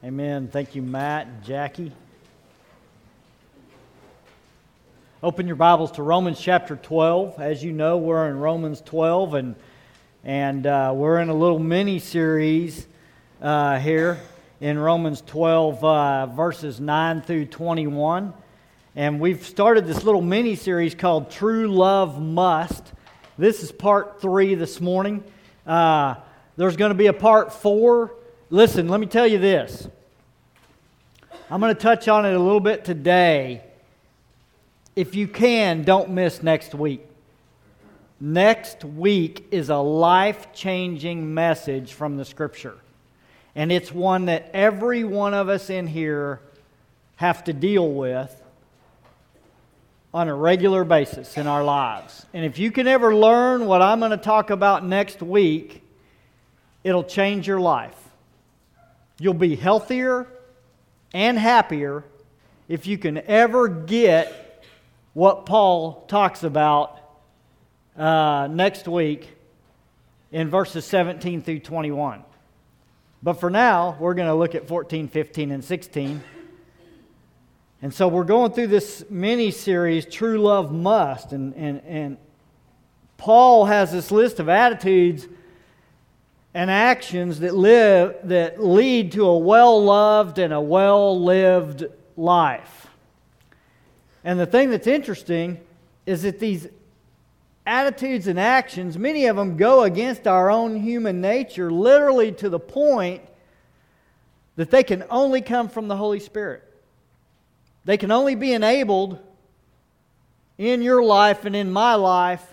Amen. Thank you, Matt and Jackie. Open your Bibles to Romans chapter 12. As you know, we're in Romans 12, and we're in a little mini-series here in Romans 12, verses 9 through 21. And we've started this little mini-series called True Love Must. This is part 3 this morning. There's going to be a part 4. Listen, let me tell you this. I'm going to touch on it a little bit today. If you can, don't miss next week. Next week is a life-changing message from the Scripture. And it's one that every one of us in here have to deal with on a regular basis in our lives. And if you can ever learn what I'm going to talk about next week, it'll change your life. You'll be healthier and happier if you can ever get what Paul talks about next week in verses 17 through 21. But for now, we're going to look at 14, 15, and 16. And so we're going through this mini-series, True Love Must. And Paul has this list of attitudes and actions that lead to a well-loved and a well-lived life. And the thing that's interesting is that these attitudes and actions, many of them go against our own human nature, literally to the point that they can only come from the Holy Spirit. They can only be enabled in your life and in my life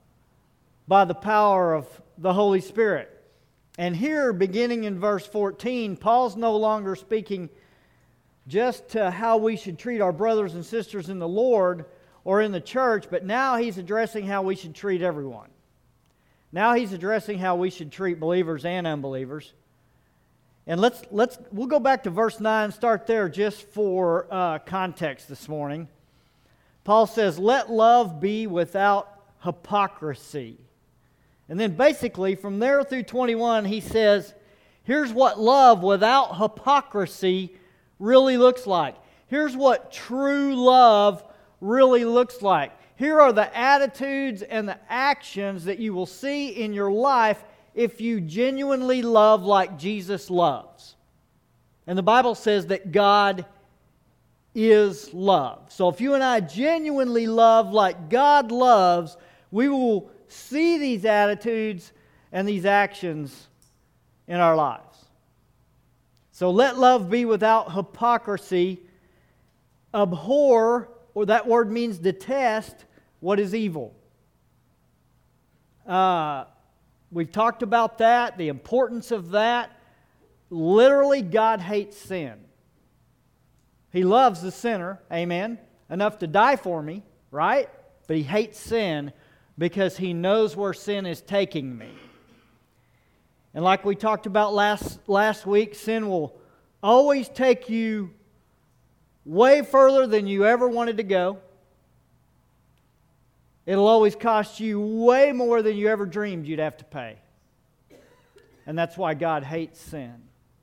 by the power of the Holy Spirit. And here, beginning in verse 14, Paul's no longer speaking just to how we should treat our brothers and sisters in the Lord or in the church, but now he's addressing how we should treat everyone. Now he's addressing how we should treat believers and unbelievers. And we'll go back to verse 9, start there just for context this morning. Paul says, "Let love be without hypocrisy." And then basically from there through 21, he says, here's what love without hypocrisy really looks like. Here's what true love really looks like. Here are the attitudes and the actions that you will see in your life if you genuinely love like Jesus loves. And the Bible says that God is love. So if you and I genuinely love like God loves, we will see these attitudes and these actions in our lives. So let love be without hypocrisy. Abhor, or that word means detest, what is evil. We've talked about that, the importance of that. Literally, God hates sin. He loves the sinner, amen, enough to die for me, right? But He hates sin because He knows where sin is taking me. And like we talked about last week, sin will always take you way further than you ever wanted to go. It'll always cost you way more than you ever dreamed you'd have to pay. And that's why God hates sin.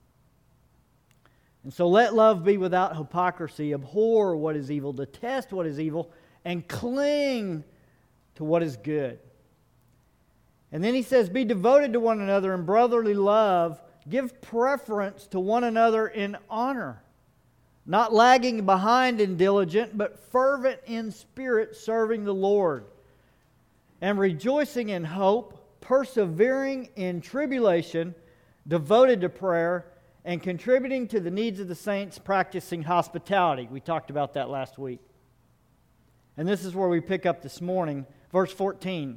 And so let love be without hypocrisy. Abhor what is evil, detest what is evil, and cling to what is good. And then he says, be devoted to one another in brotherly love. Give preference to one another in honor. Not lagging behind in diligent, but fervent in spirit, serving the Lord. And rejoicing in hope, persevering in tribulation, devoted to prayer, and contributing to the needs of the saints, practicing hospitality. We talked about that last week. And this is where we pick up this morning. Verse 14.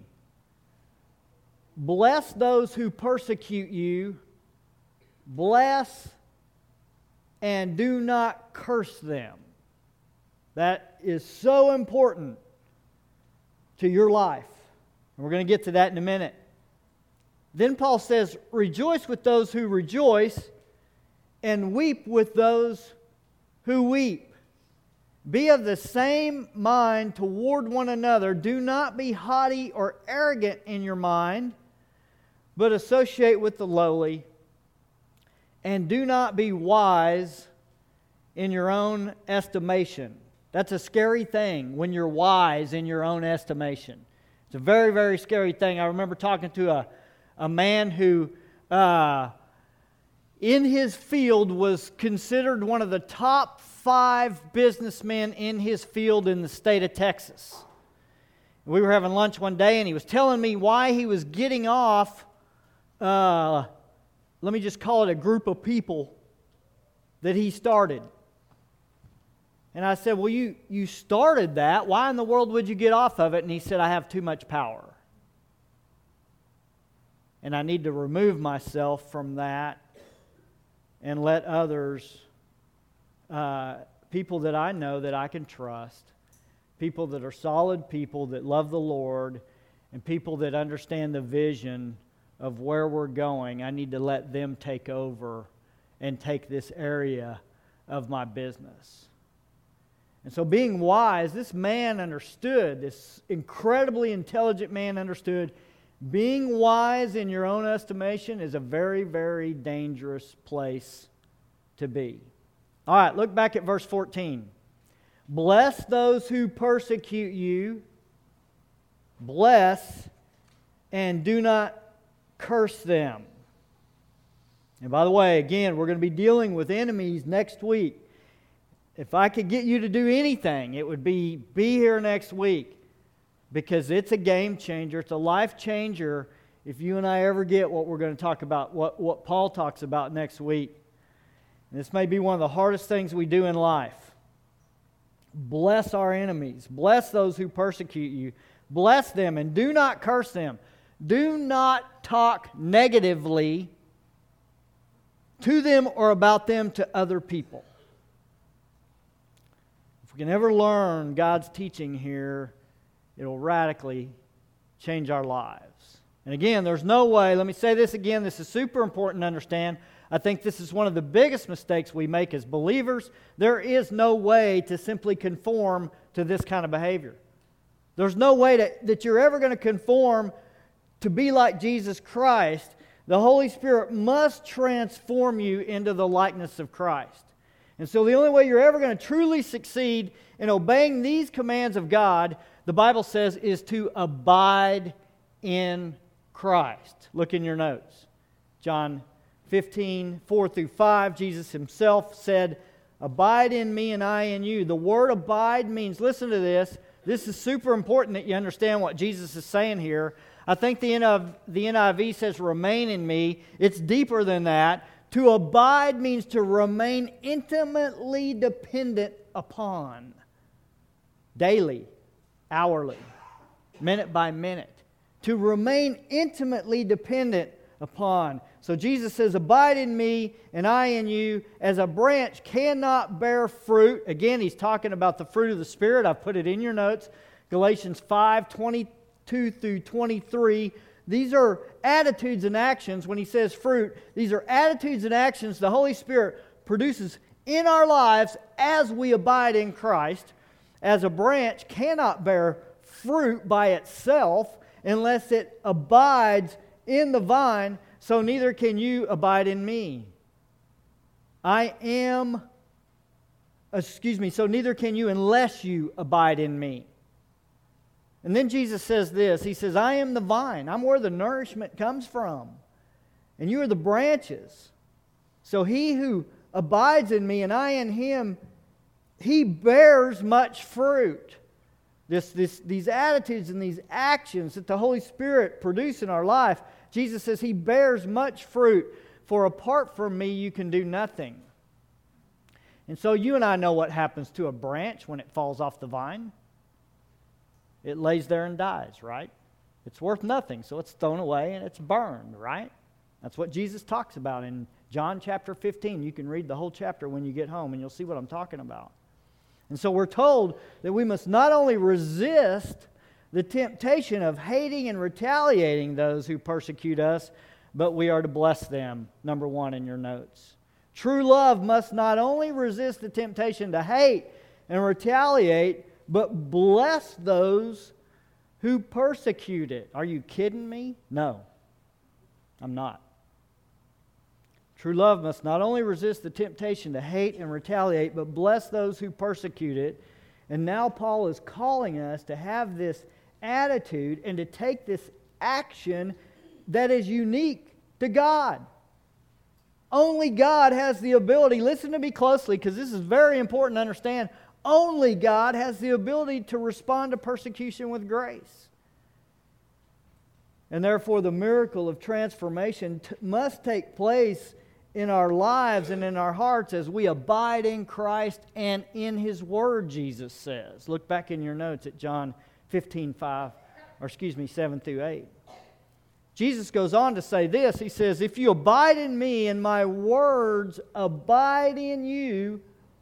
Bless those who persecute you. Bless and do not curse them. That is so important to your life. And we're going to get to that in a minute. Then Paul says, rejoice with those who rejoice and weep with those who weep. Be of the same mind toward one another. Do not be haughty or arrogant in your mind, but associate with the lowly. and do not be wise in your own estimation. That's a scary thing when you're wise in your own estimation. It's a very, very scary thing. I remember talking to a man who, in his field, was considered one of the top 5 businessmen in his field in the state of Texas. We were having lunch one day, and he was telling me why he was getting off, let me just call it a group of people that he started. And I said, well, you started that. Why in the world would you get off of it? And he said, I have too much power. And I need to remove myself from that and let others, people that I know that I can trust, people that are solid people that love the Lord, and people that understand the vision of where we're going, I need to let them take over and take this area of my business. And so being wise, this man understood, this incredibly intelligent man understood, being wise in your own estimation is a very, very dangerous place to be. All right, look back at verse 14. Bless those who persecute you. Bless and do not curse them. And by the way, again, we're going to be dealing with enemies next week. If I could get you to do anything, it would be here next week, because it's a game changer. It's a life changer if you and I ever get what we're going to talk about, what Paul talks about next week. And this may be one of the hardest things we do in life. Bless our enemies. Bless those who persecute you. Bless them and do not curse them. Do not talk negatively to them or about them to other people. If we can ever learn God's teaching here, it'll radically change our lives. And again, there's no way, let me say this again, this is super important to understand. I think this is one of the biggest mistakes we make as believers. There is no way to simply conform to this kind of behavior. There's no way that you're ever going to conform to be like Jesus Christ. The Holy Spirit must transform you into the likeness of Christ. And so the only way you're ever going to truly succeed in obeying these commands of God, the Bible says, is to abide in Christ. Look in your notes. John 15, 4 through 5, Jesus himself said, abide in me and I in you. The word abide means, listen to this, this is super important that you understand what Jesus is saying here. I think the NIV says remain in me. It's deeper than that. To abide means to remain intimately dependent upon. Daily, hourly, minute by minute. To remain intimately dependent upon. So Jesus says, abide in me and I in you. As a branch cannot bear fruit. Again, he's talking about the fruit of the Spirit. I've put it in your notes. Galatians 5:22 through 23. These are attitudes and actions. When he says fruit, these are attitudes and actions the Holy Spirit produces in our lives as we abide in Christ. As a branch cannot bear fruit by itself unless it abides in the vine, so neither can you abide in me. So neither can you unless you abide in me. And then Jesus says this, he says, I am the vine. I'm where the nourishment comes from. And you are the branches. So he who abides in me and I in him, he bears much fruit. These attitudes and these actions that the Holy Spirit produce in our life, Jesus says he bears much fruit. For apart from me, you can do nothing. And so you and I know what happens to a branch when it falls off the vine. It lays there and dies, right? It's worth nothing, so it's thrown away and it's burned, right? That's what Jesus talks about in John chapter 15. You can read the whole chapter when you get home and you'll see what I'm talking about. And so we're told that we must not only resist the temptation of hating and retaliating those who persecute us, but we are to bless them, number 1 in your notes. True love must not only resist the temptation to hate and retaliate, but bless those who persecute it. Are you kidding me? No, I'm not. True love must not only resist the temptation to hate and retaliate, but bless those who persecute it. And now Paul is calling us to have this attitude and to take this action that is unique to God. Only God has the ability, listen to me closely because this is very important to understand, only God has the ability to respond to persecution with grace. And therefore the miracle of transformation must take place in our lives and in our hearts as we abide in Christ and in His Word, Jesus says. Look back in your notes at John 7 through 8. Jesus goes on to say this. He says, if you abide in me and my words abide in you,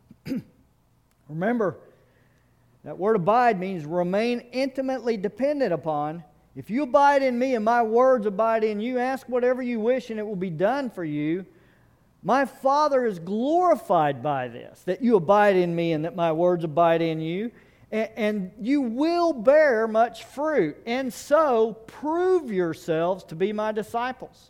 remember, that word abide means remain intimately dependent upon. If you abide in me and my words abide in you, ask whatever you wish and it will be done for you. My Father is glorified by this, that you abide in me and that my words abide in you, and you will bear much fruit, and so prove yourselves to be my disciples.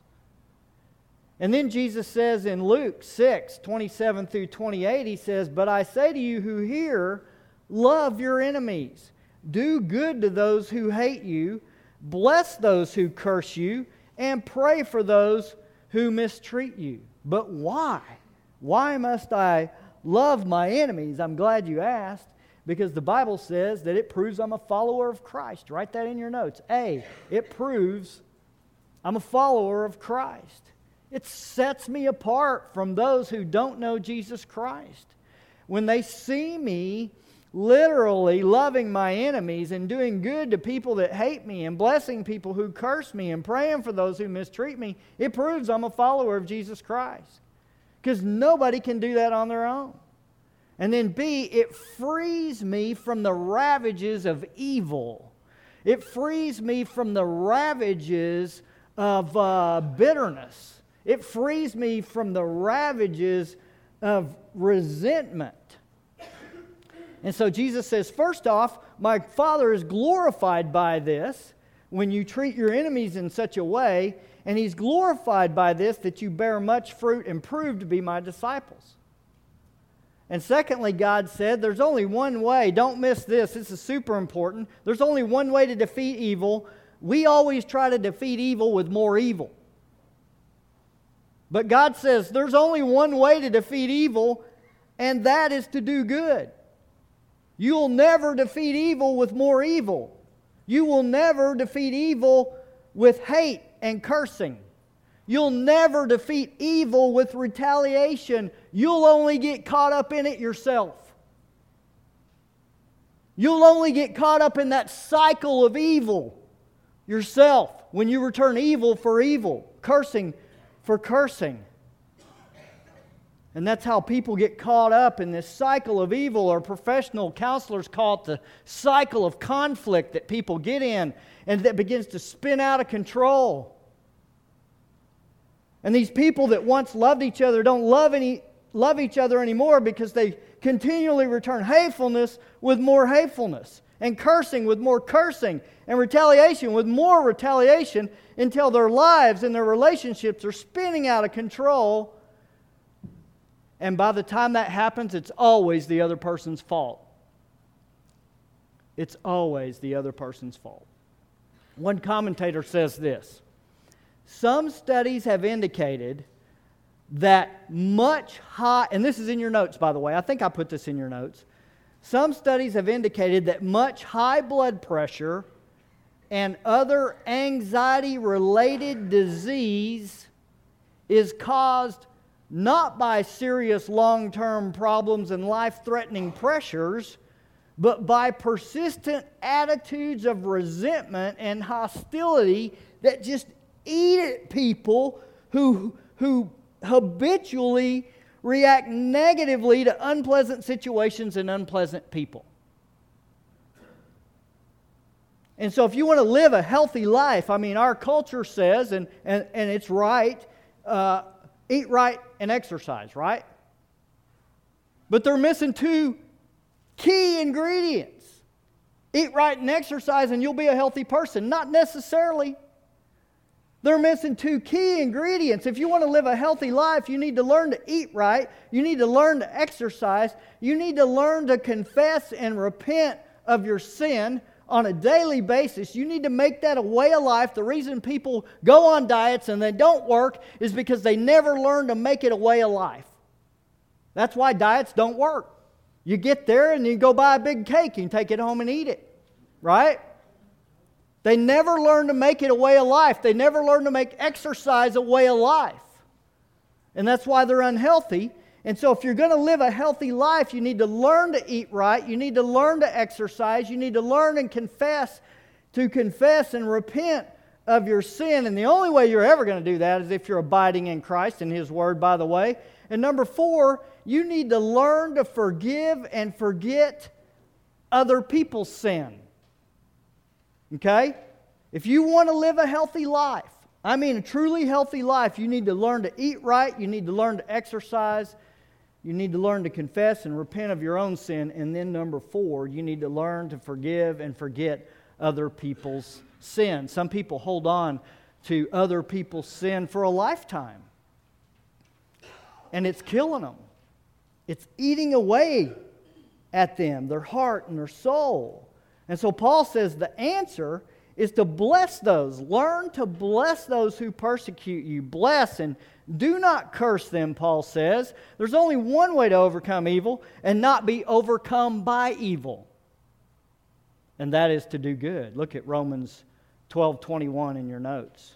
And then Jesus says in Luke 6, 27 through 28, He says, but I say to you who hear, love your enemies, do good to those who hate you, bless those who curse you, and pray for those who mistreat you. But why? Why must I love my enemies? I'm glad you asked, because the Bible says that it proves I'm a follower of Christ. Write that in your notes. It proves I'm a follower of Christ. It sets me apart from those who don't know Jesus Christ. When they see me literally loving my enemies and doing good to people that hate me and blessing people who curse me and praying for those who mistreat me, it proves I'm a follower of Jesus Christ. Because nobody can do that on their own. And then B, it frees me from the ravages of evil. It frees me from the ravages of bitterness. It frees me from the ravages of resentment. And so Jesus says, first off, my Father is glorified by this when you treat your enemies in such a way, and He's glorified by this that you bear much fruit and prove to be my disciples. And secondly, God said, there's only one way. Don't miss this. This is super important. There's only one way to defeat evil. We always try to defeat evil with more evil. But God says there's only one way to defeat evil, and that is to do good. You'll never defeat evil with more evil. You will never defeat evil with hate and cursing. You'll never defeat evil with retaliation. You'll only get caught up in it yourself. You'll only get caught up in that cycle of evil yourself when you return evil for evil, cursing for cursing. And that's how people get caught up in this cycle of evil, or professional counselors call it the cycle of conflict that people get in and that begins to spin out of control. And these people that once loved each other don't love each other anymore because they continually return hatefulness with more hatefulness, and cursing with more cursing, and retaliation with more retaliation, until their lives and their relationships are spinning out of control. And by the time that happens, it's always the other person's fault. It's always the other person's fault. One commentator says this: some studies have indicated that much high, and this is in your notes, by the way. I think I put this in your notes. Some studies have indicated that much high blood pressure and other anxiety-related disease is caused not by serious long-term problems and life-threatening pressures, but by persistent attitudes of resentment and hostility that just eat at people who habitually react negatively to unpleasant situations and unpleasant people. And so if you want to live a healthy life, I mean, our culture says, and it's right, eat right and exercise, right? But they're missing two key ingredients. Eat right and exercise and you'll be a healthy person. Not necessarily. They're missing two key ingredients. If you want to live a healthy life, you need to learn to eat right. You need to learn to exercise. You need to learn to confess and repent of your sin on a daily basis. You need to make that a way of life. The reason people go on diets and they don't work is because they never learn to make it a way of life. That's why diets don't work. You get there and you go buy a big cake and take it home and eat it. Right? They never learn to make it a way of life. They never learn to make exercise a way of life. And that's why they're unhealthy. And so if you're going to live a healthy life, you need to learn to eat right. You need to learn to exercise. You need to learn and confess and repent of your sin. And the only way you're ever going to do that is if you're abiding in Christ and His Word, by the way. And number 4, you need to learn to forgive and forget other people's sin. Okay? If you want to live a healthy life, I mean a truly healthy life, you need to learn to eat right, you need to learn to exercise, you need to learn to confess and repent of your own sin, and then number 4, you need to learn to forgive and forget other people's sin. Some people hold on to other people's sin for a lifetime, and it's killing them. It's eating away at them, their heart and their soul. And so Paul says the answer is to bless those. Learn to bless those who persecute you. Bless and do not curse them, Paul says. There's only one way to overcome evil and not be overcome by evil. And that is to do good. Look at Romans 12:21 in your notes.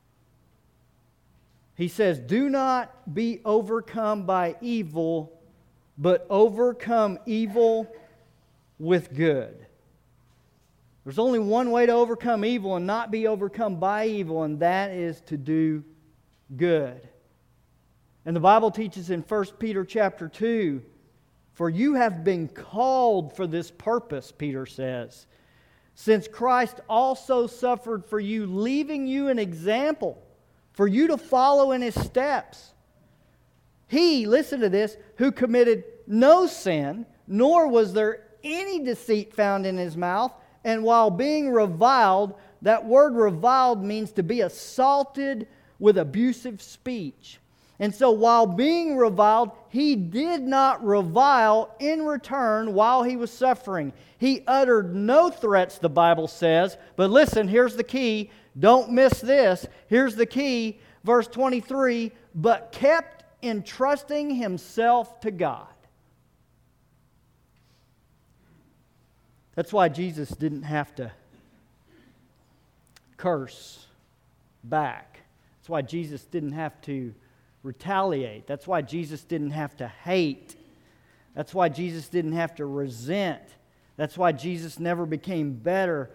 He says, do not be overcome by evil, but overcome evil with good. There's only one way to overcome evil and not be overcome by evil, and that is to do good. And the Bible teaches in 1 Peter chapter 2, for you have been called for this purpose, Peter says, since Christ also suffered for you, leaving you an example for you to follow in His steps. He, listen to this, who committed no sin, nor was there any deceit found in His mouth, and while being reviled, that word reviled means to be assaulted with abusive speech. And so while being reviled, He did not revile in return while He was suffering. He uttered no threats, the Bible says. But listen, here's the key. Don't miss this. Here's the key. Verse 23, but kept entrusting Himself to God. That's why Jesus didn't have to curse back. That's why Jesus didn't have to retaliate. That's why Jesus didn't have to hate. That's why Jesus didn't have to resent. That's why Jesus never became bitter,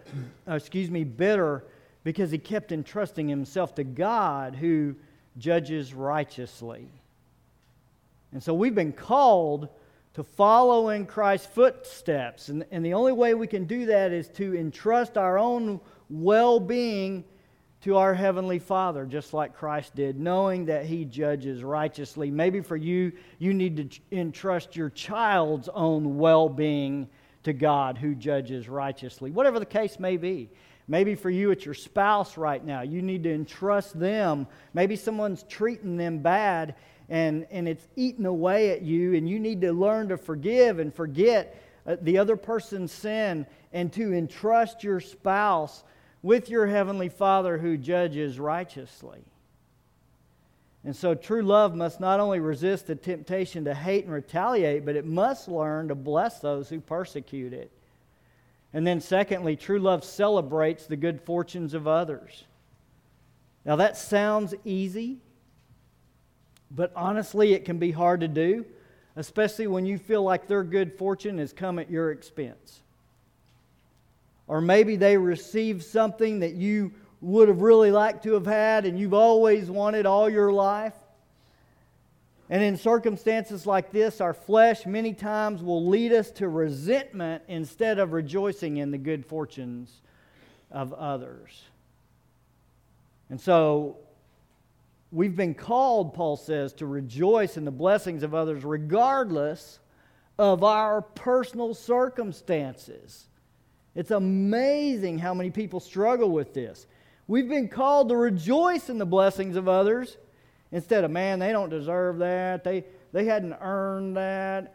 because He kept entrusting Himself to God who judges righteously. And so we've been called to follow in Christ's footsteps. And the only way we can do that is to entrust our own well-being to our Heavenly Father, just like Christ did, knowing that He judges righteously. Maybe for you, you need to entrust your child's own well-being to God who judges righteously. Whatever the case may be. Maybe for you, it's your spouse right now. You need to entrust them. Maybe someone's treating them bad, and it's eating away at you, and you need to learn to forgive and forget the other person's sin, and to entrust your spouse with your Heavenly Father who judges righteously. And so true love must not only resist the temptation to hate and retaliate, but it must learn to bless those who persecute it. And then secondly, true love celebrates the good fortunes of others. Now that sounds easy, but honestly it can be hard to do, especially when you feel like their good fortune has come at your expense. Or maybe they received something that you would have really liked to have had and you've always wanted all your life. And in circumstances like this, our flesh many times will lead us to resentment instead of rejoicing in the good fortunes of others. And so we've been called, Paul says, to rejoice in the blessings of others regardless of our personal circumstances. It's amazing how many people struggle with this. We've been called to rejoice in the blessings of others instead of, man, they don't deserve that. They hadn't earned that.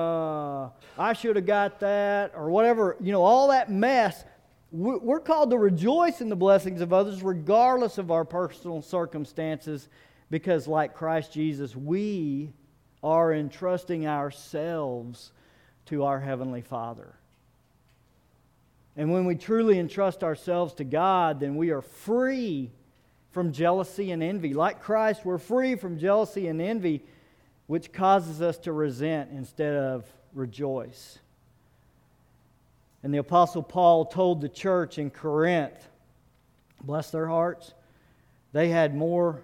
I should have got that, or whatever. All that mess. We're called to rejoice in the blessings of others regardless of our personal circumstances, because like Christ Jesus, we are entrusting ourselves to our Heavenly Father. And when we truly entrust ourselves to God, then we are free from jealousy and envy. Like Christ, we're free from jealousy and envy, which causes us to resent instead of rejoice. And the Apostle Paul told the church in Corinth, bless their hearts, they had more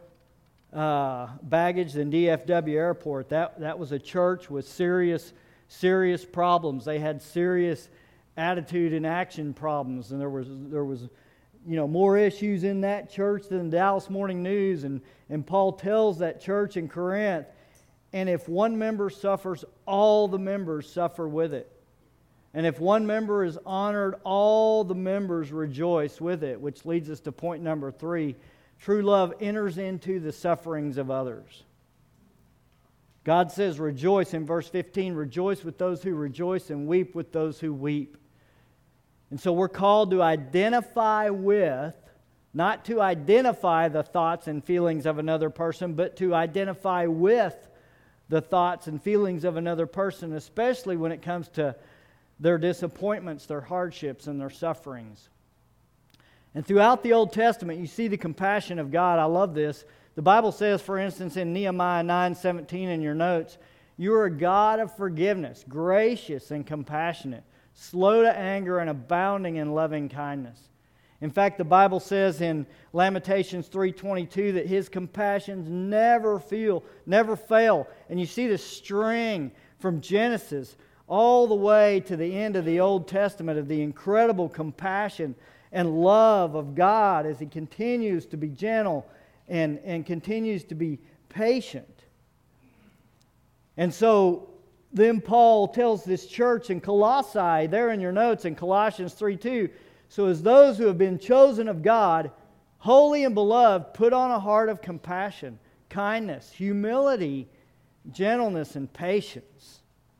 baggage than DFW Airport. That was a church with serious problems. They had serious attitude and action problems, and there was more issues in that church than the Dallas Morning News. And Paul tells that church in Corinth, and if one member suffers, all the members suffer with it. And if one member is honored, all the members rejoice with it, which leads us to point number 3. True love enters into the sufferings of others. God says, rejoice in verse 15, rejoice with those who rejoice and weep with those who weep. And so we're called to identify with, not to identify the thoughts and feelings of another person, but to identify with the thoughts and feelings of another person, especially when it comes to their disappointments, their hardships, and their sufferings. And throughout the Old Testament, you see the compassion of God. I love this. The Bible says, for instance, in Nehemiah 9:17 in your notes, you are a God of forgiveness, gracious and compassionate, slow to anger and abounding in loving kindness. In fact, the Bible says in Lamentations 3:22 that His compassions never fail. And you see the string from Genesis all the way to the end of the Old Testament of the incredible compassion and love of God as He continues to be gentle and continues to be patient. And so then Paul tells this church in Colossae, there in your notes in Colossians 3:2, so as those who have been chosen of God, holy and beloved, put on a heart of compassion, kindness, humility, gentleness, and patience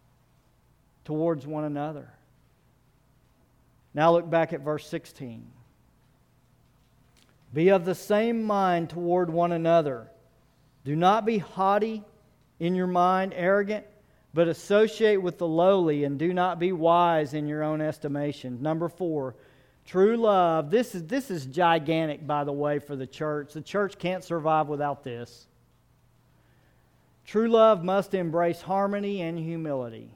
towards one another. Now look back at verse 16. Be of the same mind toward one another. Do not be haughty in your mind, arrogant, but associate with the lowly, and do not be wise in your own estimation. Number 4, true love. This is gigantic, by the way, for the church. The church can't survive without this. True love must embrace harmony and humility.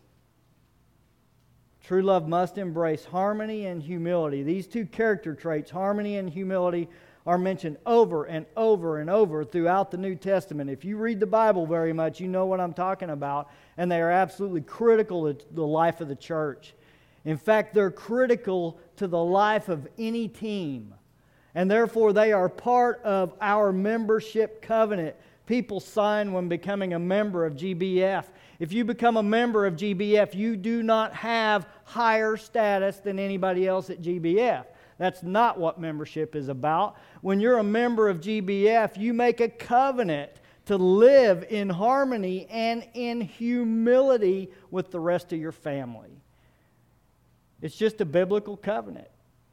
True love must embrace harmony and humility. These two character traits, harmony and humility, are mentioned over and over and over throughout the New Testament. If you read the Bible very much, you know what I'm talking about, and they are absolutely critical to the life of the church. In fact, they're critical to the life of any team, and therefore they are part of our membership covenant people sign when becoming a member of GBF. If you become a member of GBF, you do not have higher status than anybody else at GBF. That's not what membership is about. When you're a member of GBF, you make a covenant to live in harmony and in humility with the rest of your family. It's just a biblical covenant.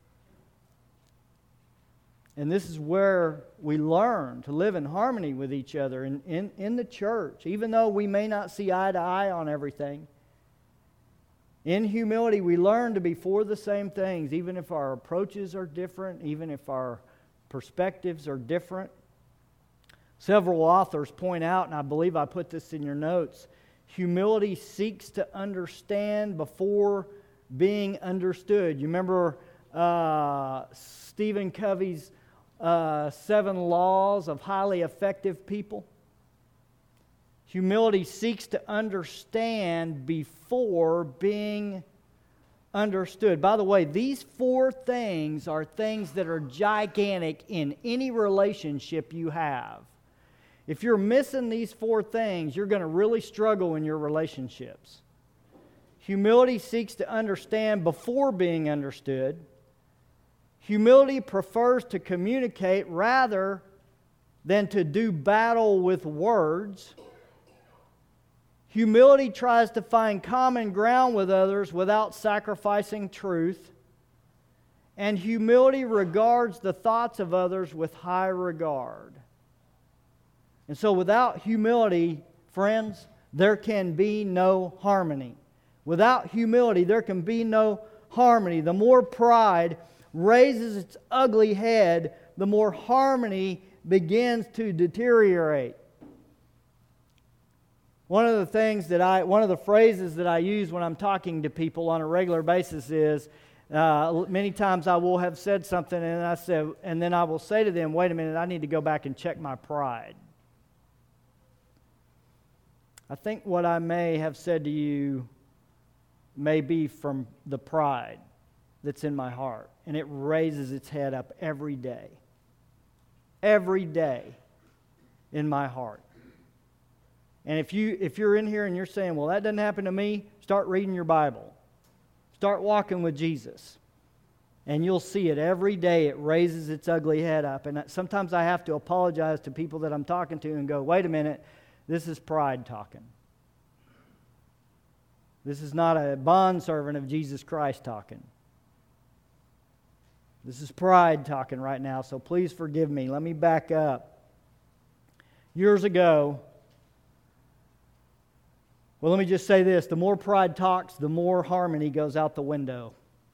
And this is where we learn to live in harmony with each other in the church, even though we may not see eye to eye on everything. In humility, we learn to be for the same things, even if our approaches are different, even if our perspectives are different. Several authors point out, and I believe I put this in your notes, humility seeks to understand before being understood. You remember Stephen Covey's 7 laws of highly effective people? Humility seeks to understand before being understood. By the way, these 4 things are things that are gigantic in any relationship you have. If you're missing these 4 things, you're going to really struggle in your relationships. Humility seeks to understand before being understood. Humility prefers to communicate rather than to do battle with words. Humility tries to find common ground with others without sacrificing truth. And humility regards the thoughts of others with high regard. And so without humility, friends, there can be no harmony. Without humility, there can be no harmony. The more pride raises its ugly head, the more harmony begins to deteriorate. One of the phrases that I use when I'm talking to people on a regular basis is, many times I will have said something and then I will say to them, wait a minute, I need to go back and check my pride. I think what I may have said to you may be from the pride that's in my heart. And it raises its head up every day. Every day in my heart. And if you're in here and you're saying, well, that doesn't happen to me, start reading your Bible. Start walking with Jesus. And you'll see it every day. It raises its ugly head up. And sometimes I have to apologize to people that I'm talking to and go, wait a minute, this is pride talking. This is not a bondservant of Jesus Christ talking. This is pride talking right now, so please forgive me. Let me back up. Years ago, well, let me just say this. The more pride talks, the more harmony goes out the window.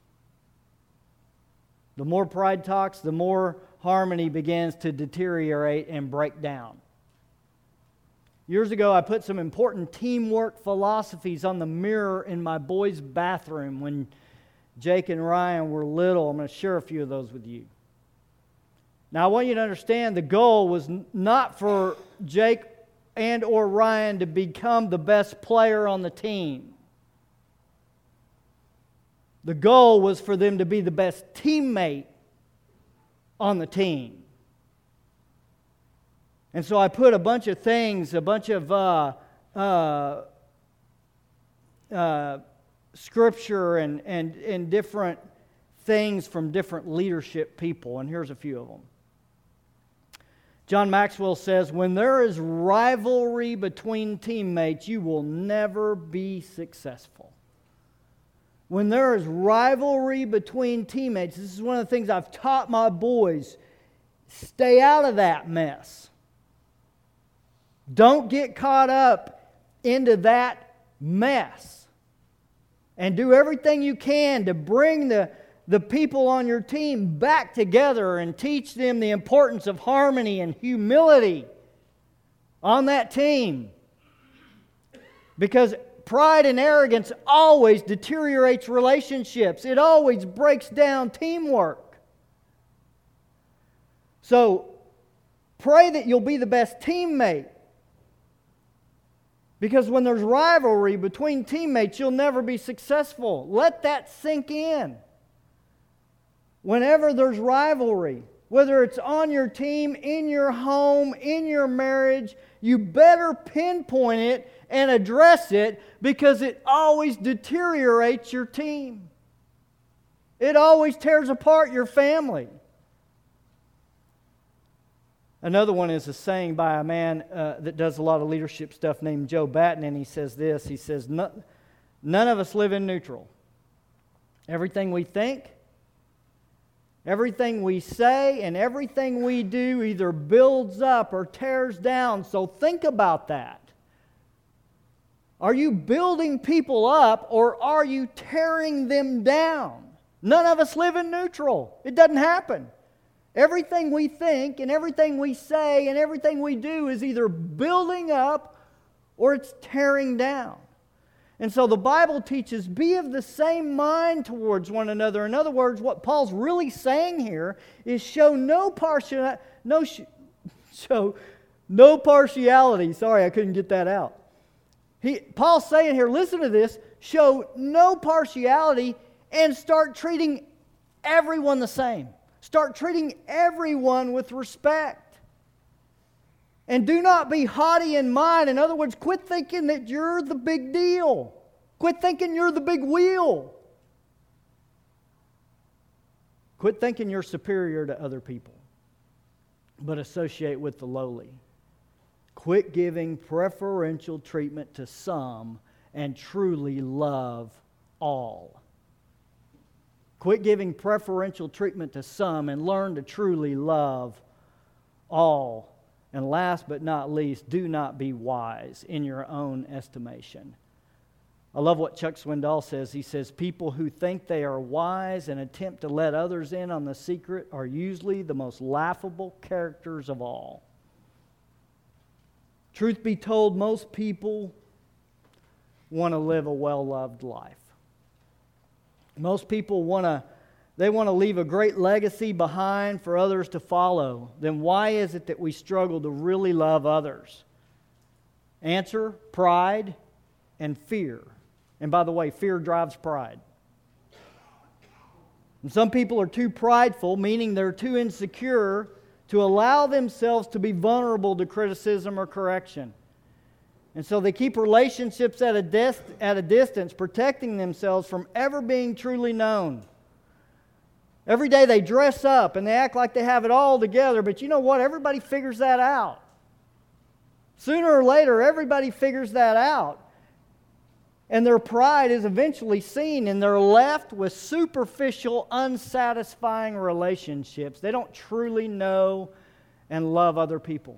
The more pride talks, the more harmony begins to deteriorate and break down. Years ago, I put some important teamwork philosophies on the mirror in my boys' bathroom when Jake and Ryan were little. I'm going to share a few of those with you. Now, I want you to understand the goal was not for Jake and or Ryan to become the best player on the team. The goal was for them to be the best teammate on the team. And so I put a bunch of things, a bunch of Scripture and different things from different leadership people, and here's a few of them. John Maxwell says, when there is rivalry between teammates, you will never be successful. When there is rivalry between teammates, this is one of the things I've taught my boys, stay out of that mess. Don't get caught up into that mess. And do everything you can to bring the people on your team back together and teach them the importance of harmony and humility on that team. Because pride and arrogance always deteriorates relationships. It always breaks down teamwork. So, pray that you'll be the best teammate. Because when there's rivalry between teammates, you'll never be successful. Let that sink in. Whenever there's rivalry, whether it's on your team, in your home, in your marriage, you better pinpoint it and address it because it always deteriorates your team. It always tears apart your family. Another one is a saying by a man that does a lot of leadership stuff named Joe Batten, and he says this. He says, none of us live in neutral. Everything we think, everything we say, and everything we do either builds up or tears down. So think about that. Are you building people up or are you tearing them down? None of us live in neutral. It doesn't happen. Everything we think and everything we say and everything we do is either building up or it's tearing down. And so the Bible teaches, be of the same mind towards one another. In other words, what Paul's really saying here is show no partiality. Sorry, I couldn't get that out. Paul's saying here, listen to this, show no partiality and start treating everyone the same. Start treating everyone with respect. And do not be haughty in mind. In other words, quit thinking that you're the big deal. Quit thinking you're the big wheel. Quit thinking you're superior to other people, but associate with the lowly. Quit giving preferential treatment to some and truly love all. Quit giving preferential treatment to some and learn to truly love all. And last but not least, do not be wise in your own estimation. I love what Chuck Swindoll says. He says, people who think they are wise and attempt to let others in on the secret are usually the most laughable characters of all. Truth be told, most people want to live a well-loved life. Most people want to leave a great legacy behind for others to follow. Then why is it that we struggle to really love others? Answer: pride and fear. And by the way, fear drives pride. And some people are too prideful, meaning they're too insecure to allow themselves to be vulnerable to criticism or correction. And so they keep relationships at a distance, protecting themselves from ever being truly known. Every day they dress up and they act like they have it all together, but you know what? Everybody figures that out. Sooner or later, everybody figures that out. And their pride is eventually seen, and they're left with superficial, unsatisfying relationships. They don't truly know and love other people.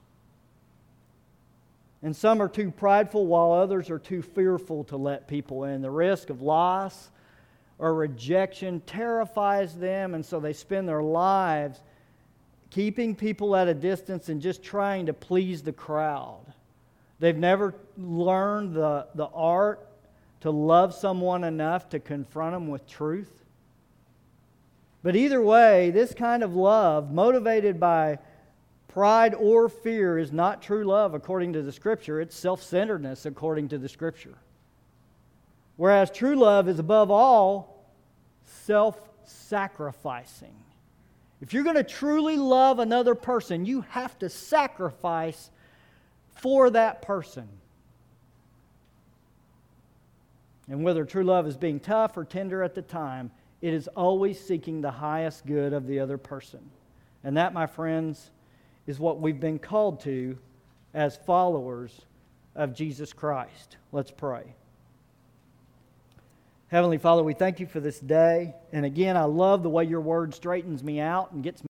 And some are too prideful, while others are too fearful to let people in. The risk of loss or rejection terrifies them, and so they spend their lives keeping people at a distance and just trying to please the crowd. They've never learned the art to love someone enough to confront them with truth. But either way, this kind of love, motivated by pride or fear, is not true love according to the Scripture. It's self-centeredness according to the Scripture. Whereas true love is above all self-sacrificing. If you're going to truly love another person, you have to sacrifice for that person. And whether true love is being tough or tender at the time, it is always seeking the highest good of the other person. And that, my friends, is what we've been called to as followers of Jesus Christ. Let's pray. Heavenly Father, we thank you for this day. And again, I love the way your word straightens me out and gets